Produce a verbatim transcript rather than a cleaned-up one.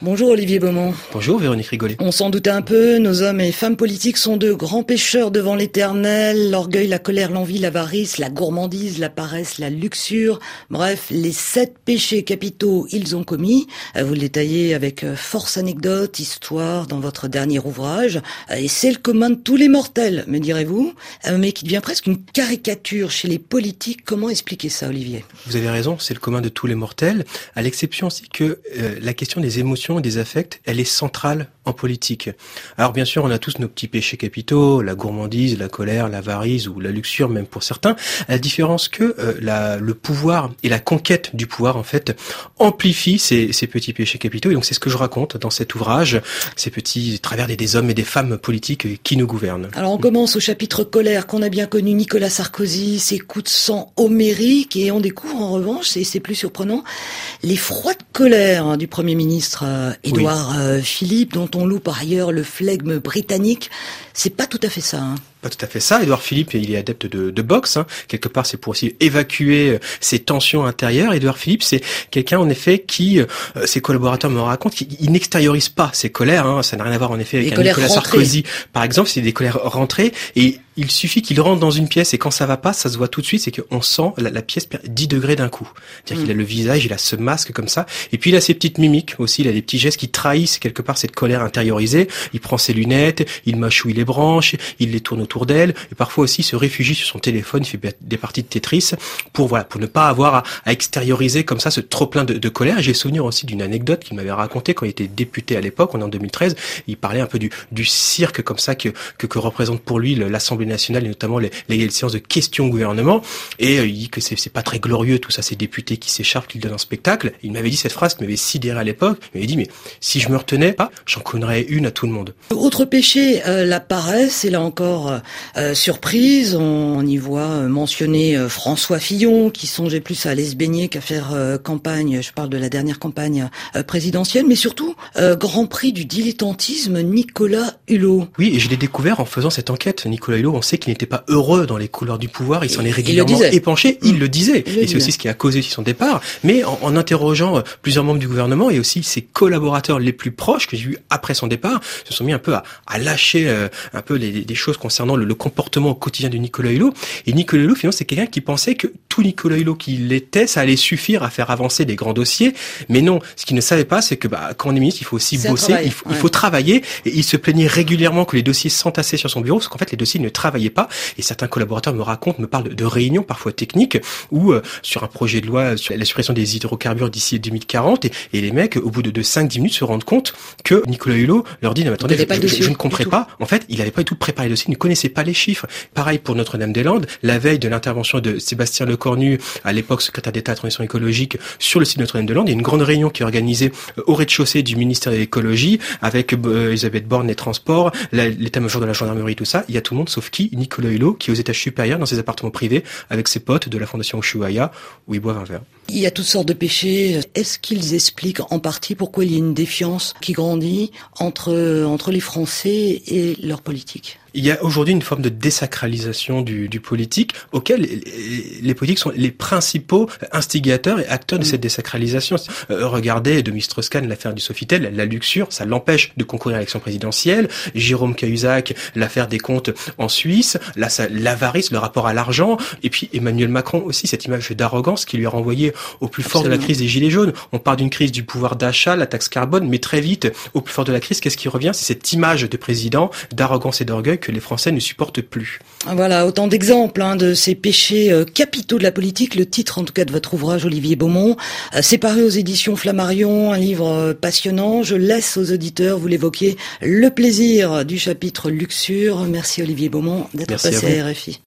Bonjour Olivier Beaumont. Bonjour Véronique Rigolet. On s'en doutait un peu, nos hommes et femmes politiques sont de grands pécheurs devant l'éternel, l'orgueil, la colère, l'envie, l'avarice, la gourmandise, la paresse, la luxure, bref, les sept péchés capitaux ils ont commis. Vous le détaillez avec force anecdote, histoire dans votre dernier ouvrage, et c'est le commun de tous les mortels, me direz-vous, mais qui devient presque une caricature chez les politiques. Comment expliquer ça, Olivier ? Vous avez raison, c'est le commun de tous les mortels, à l'exception aussi que euh, la question des émotions et des affects, elle est centrale en politique. Alors bien sûr, on a tous nos petits péchés capitaux, la gourmandise, la colère, l'avarice ou la luxure même pour certains, à la différence que euh, la, le pouvoir et la conquête du pouvoir en fait amplifient ces, ces petits péchés capitaux. Et donc c'est ce que je raconte dans cet ouvrage, ces petits travers des, des hommes et des femmes politiques qui nous gouvernent. Alors on commence au chapitre colère qu'on a bien connu Nicolas Sarkozy, ses coups de sang homériques, et on découvre en revanche, et c'est plus surprenant, les froides colères hein, du Premier ministre euh, Édouard oui. euh, Philippe, dont on loue par ailleurs le flegme britannique. C'est pas tout à fait ça. Hein. Pas tout à fait ça. Édouard Philippe, il est adepte de, de boxe. Hein. Quelque part, c'est pour aussi évacuer ses tensions intérieures. Édouard Philippe, c'est quelqu'un, en effet, qui, euh, ses collaborateurs me racontent, qu'il n'extériorise pas ses colères. Hein. Ça n'a rien à voir, en effet, avec un Nicolas rentrées. Sarkozy. Par exemple, c'est des colères rentrées. Et il suffit qu'il rentre dans une pièce et quand ça va pas, ça se voit tout de suite, c'est qu'on sent la, la pièce perd dix degrés d'un coup. C'est-à-dire mmh. qu'il a le visage, il a ce masque comme ça. Et puis, il a ses petites mimiques aussi. Il a des petits gestes qui trahissent quelque part cette colère intériorisée. Il prend ses lunettes, il mâchouille les branches, il les tourne autour d'elle, et parfois aussi se réfugie sur son téléphone, il fait des parties de Tetris pour voilà, pour ne pas avoir à, à extérioriser comme ça ce trop plein de, de colère. Et j'ai souvenir aussi d'une anecdote qu'il m'avait racontée quand il était député à l'époque, on est en deux mille treize. Il parlait un peu du, du cirque comme ça que, que que représente pour lui l'Assemblée nationale et notamment les, les séances de questions au gouvernement. Et euh, il dit que c'est c'est pas très glorieux tout ça, ces députés qui s'écharpent, qui donnent un spectacle. Il m'avait dit cette phrase qui m'avait sidéré à l'époque. Il m'avait dit mais si je me retenais pas, j'en connaîrais une à tout le monde. Autre péché, euh, la paresse, et là encore euh, surprise, on y voit euh, mentionner euh, François Fillon qui songeait plus à aller se baigner qu'à faire euh, campagne, je parle de la dernière campagne euh, présidentielle, mais surtout euh, Grand Prix du dilettantisme, Nicolas Hulot. Oui, et je l'ai découvert en faisant cette enquête. Nicolas Hulot, on sait qu'il n'était pas heureux dans les couloirs du pouvoir, il s'en est régulièrement épanché, il le disait, il le et c'est aussi ce qui a causé son départ, mais en, en interrogeant euh, plusieurs membres du gouvernement et aussi ses collaborateurs les plus proches que j'ai vus après son départ, se sont mis un peu à, à lâcher euh, un peu les, les choses concernant le, le comportement au quotidien de Nicolas Hulot. Et Nicolas Hulot, finalement, c'est quelqu'un qui pensait que tout Nicolas Hulot qu'il était, ça allait suffire à faire avancer des grands dossiers. Mais non, ce qu'il ne savait pas, c'est que bah, quand on est ministre, il faut aussi c'est bosser, il faut, ouais. il faut travailler. Et il se plaignait régulièrement que les dossiers s'entassaient sur son bureau, parce qu'en fait, les dossiers ne travaillaient pas. Et certains collaborateurs me racontent, me parlent de, de réunions parfois techniques, où euh, sur un projet de loi sur la suppression des hydrocarbures d'ici deux mille quarante, et, et les mecs, au bout de, de cinq dix minutes, se rendent compte que Nicolas Hulot leur dit, non, attendez, je, je, je ne comprends pas. En fait, il n'avait pas du tout préparé le dossier, il ne connaissait pas les chiffres. Pareil pour Notre-Dame-des-Landes, la veille de l'intervention de Sébastien Lecornu, à l'époque secrétaire d'État à la transition écologique, sur le site de Notre-Dame-des-Landes, il y a une grande réunion qui est organisée au rez-de-chaussée du ministère de l'écologie, avec euh, Elisabeth Borne, les transports, la, l'état-major de la gendarmerie, tout ça. Il y a tout le monde, sauf qui? Nicolas Hulot, qui est aux étages supérieurs, dans ses appartements privés, avec ses potes de la fondation Ushuaïa, où ils boivent un verre. Il y a toutes sortes de péchés. Est-ce qu'ils expliquent en partie pourquoi il y a une défiance qui grandit entre, entre les Français et leur politique ? Il y a aujourd'hui une forme de désacralisation du, du politique, auquel les, les politiques sont les principaux instigateurs et acteurs de cette désacralisation. Euh, regardez, Demis Strauss-Kahn, l'affaire du Sofitel, la luxure, ça l'empêche de concourir à l'élection présidentielle. Jérôme Cahuzac, l'affaire des comptes en Suisse, là, ça, l'avarice, le rapport à l'argent. Et puis Emmanuel Macron aussi, cette image d'arrogance qui lui a renvoyé au plus fort Absolument. de la crise des Gilets jaunes. On parle d'une crise du pouvoir d'achat, la taxe carbone, mais très vite, au plus fort de la crise, qu'est-ce qui revient? C'est cette image de président d'arrogance et d'orgueil que les Français ne supportent plus. Voilà, autant d'exemples hein, de ces péchés euh, capitaux de la politique. Le titre, en tout cas, de votre ouvrage, Olivier Beaumont, euh, c'est paru aux éditions Flammarion, un livre euh, passionnant. Je laisse aux auditeurs, vous l'évoquiez, le plaisir du chapitre luxure. Merci Olivier Beaumont d'être Merci passé à, à R F I.